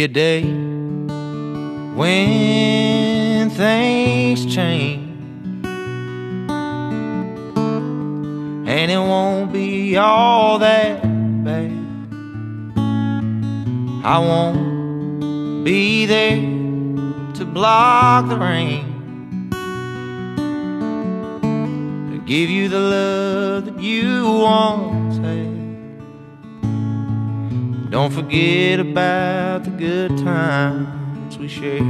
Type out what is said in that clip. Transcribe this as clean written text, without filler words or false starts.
be a day when things change, and it won't be all that bad. I won't be there to block the rain, to give you the love that you once had. Don't forget about the good times we shared.